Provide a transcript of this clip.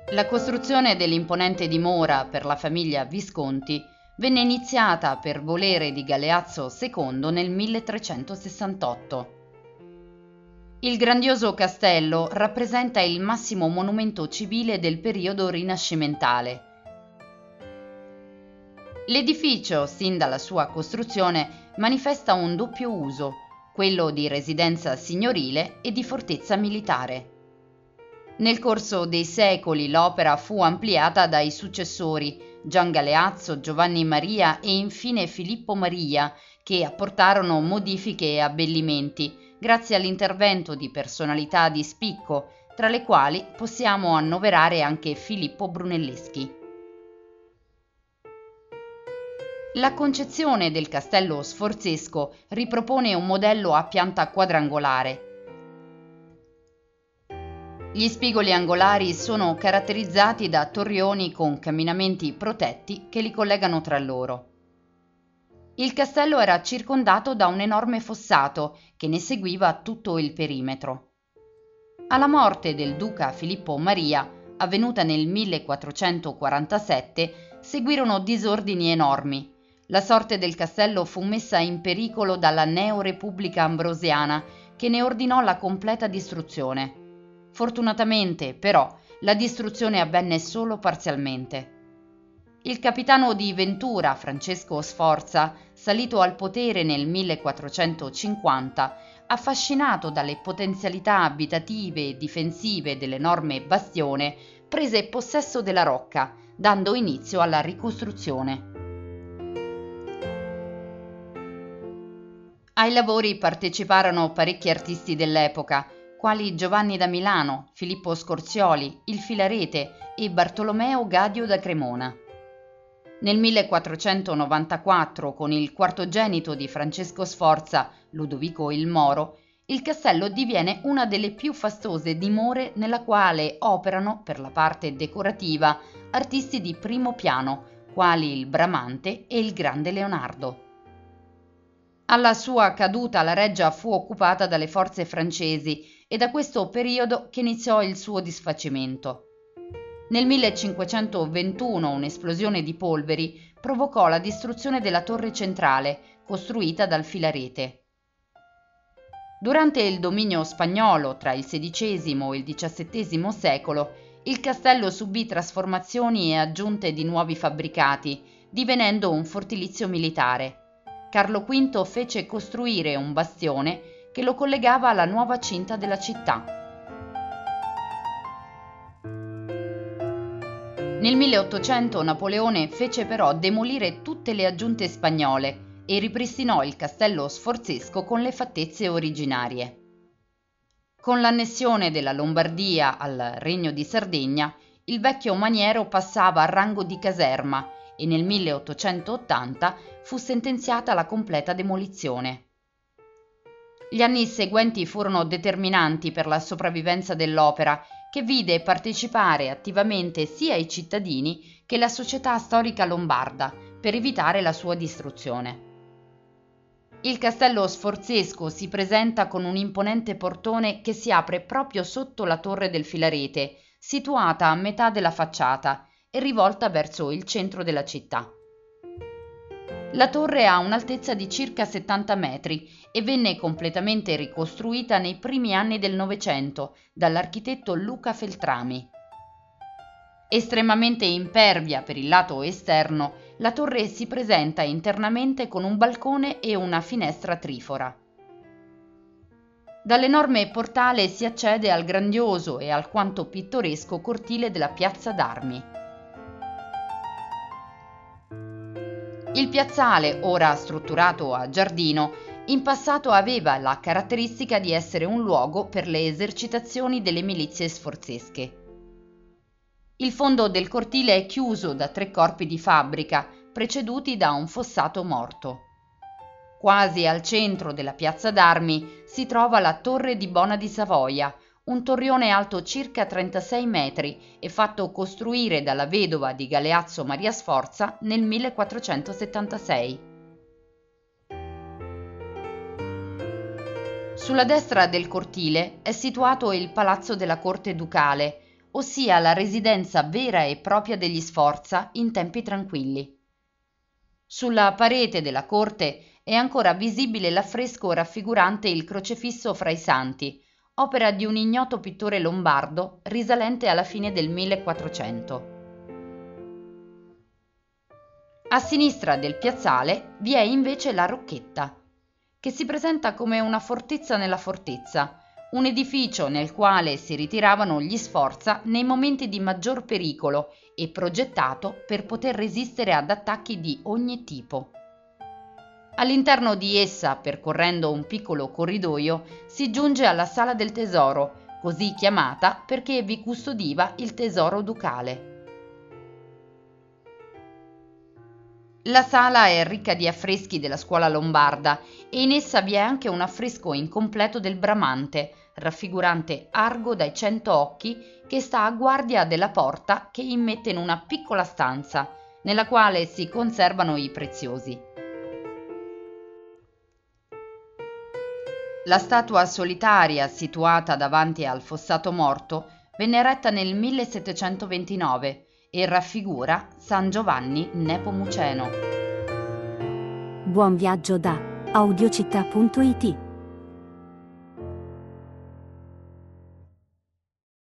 La costruzione dell'imponente dimora per la famiglia Visconti venne iniziata per volere di Galeazzo II nel 1368. Il grandioso castello rappresenta il massimo monumento civile del periodo rinascimentale. L'edificio, sin dalla sua costruzione, manifesta un doppio uso, quello di residenza signorile e di fortezza militare. Nel corso dei secoli l'opera fu ampliata dai successori Gian Galeazzo, Giovanni Maria e infine Filippo Maria, che apportarono modifiche e abbellimenti, grazie all'intervento di personalità di spicco, tra le quali possiamo annoverare anche Filippo Brunelleschi. La concezione del castello sforzesco ripropone un modello a pianta quadrangolare. Gli spigoli angolari sono caratterizzati da torrioni con camminamenti protetti che li collegano tra loro. Il castello era circondato da un enorme fossato che ne seguiva tutto il perimetro. Alla morte del duca Filippo Maria, avvenuta nel 1447, seguirono disordini enormi. La sorte del castello fu messa in pericolo dalla Neo-Repubblica Ambrosiana, che ne ordinò la completa distruzione. Fortunatamente, però, la distruzione avvenne solo parzialmente. Il capitano di Ventura, Francesco Sforza, salito al potere nel 1450, affascinato dalle potenzialità abitative e difensive dell'enorme bastione, prese possesso della rocca, dando inizio alla ricostruzione. Ai lavori parteciparono parecchi artisti dell'epoca, quali Giovanni da Milano, Filippo Scorzioli, il Filarete e Bartolomeo Gadio da Cremona. Nel 1494, con il quartogenito di Francesco Sforza, Ludovico il Moro, il castello diviene una delle più fastose dimore nella quale operano, per la parte decorativa, artisti di primo piano, quali il Bramante e il grande Leonardo. Alla sua caduta la reggia fu occupata dalle forze francesi e da questo periodo che iniziò il suo disfacimento. Nel 1521 un'esplosione di polveri provocò la distruzione della torre centrale, costruita dal Filarete. Durante il dominio spagnolo tra il XVI e il XVII secolo, il castello subì trasformazioni e aggiunte di nuovi fabbricati, divenendo un fortilizio militare. Carlo V fece costruire un bastione che lo collegava alla nuova cinta della città. Nel 1800 Napoleone fece però demolire tutte le aggiunte spagnole e ripristinò il castello sforzesco con le fattezze originarie. Con l'annessione della Lombardia al Regno di Sardegna, il vecchio maniero passava a rango di caserma e nel 1880 fu sentenziata la completa demolizione. Gli anni seguenti furono determinanti per la sopravvivenza dell'opera, che vide partecipare attivamente sia i cittadini che la società storica lombarda per evitare la sua distruzione. Il castello sforzesco si presenta con un imponente portone che si apre proprio sotto la torre del Filarete, situata a metà della facciata e rivolta verso il centro della città. La torre ha un'altezza di circa 70 metri e venne completamente ricostruita nei primi anni del Novecento dall'architetto Luca Feltrami. Estremamente impervia per il lato esterno, la torre si presenta internamente con un balcone e una finestra trifora. Dall'enorme portale si accede al grandioso e alquanto pittoresco cortile della Piazza d'Armi. Il piazzale, ora strutturato a giardino, in passato aveva la caratteristica di essere un luogo per le esercitazioni delle milizie sforzesche. Il fondo del cortile è chiuso da 3 corpi di fabbrica, preceduti da un fossato morto. Quasi al centro della Piazza d'Armi si trova la Torre di Bona di Savoia, un torrione alto circa 36 metri e fatto costruire dalla vedova di Galeazzo Maria Sforza nel 1476. Sulla destra del cortile è situato il Palazzo della Corte Ducale, ossia la residenza vera e propria degli Sforza in tempi tranquilli. Sulla parete della corte è ancora visibile l'affresco raffigurante il Crocefisso fra i Santi, opera di un ignoto pittore lombardo risalente alla fine del 1400. A sinistra del piazzale vi è invece la Rocchetta, che si presenta come una fortezza nella fortezza, un edificio nel quale si ritiravano gli Sforza nei momenti di maggior pericolo e progettato per poter resistere ad attacchi di ogni tipo. All'interno di essa, percorrendo un piccolo corridoio, si giunge alla Sala del Tesoro, così chiamata perché vi custodiva il tesoro ducale. La sala è ricca di affreschi della scuola lombarda e in essa vi è anche un affresco incompleto del Bramante, raffigurante Argo dai 100 occhi che sta a guardia della porta che immette in una piccola stanza, nella quale si conservano i preziosi. La statua solitaria situata davanti al fossato morto venne eretta nel 1729 e raffigura San Giovanni Nepomuceno. Buon viaggio da audiocittà.it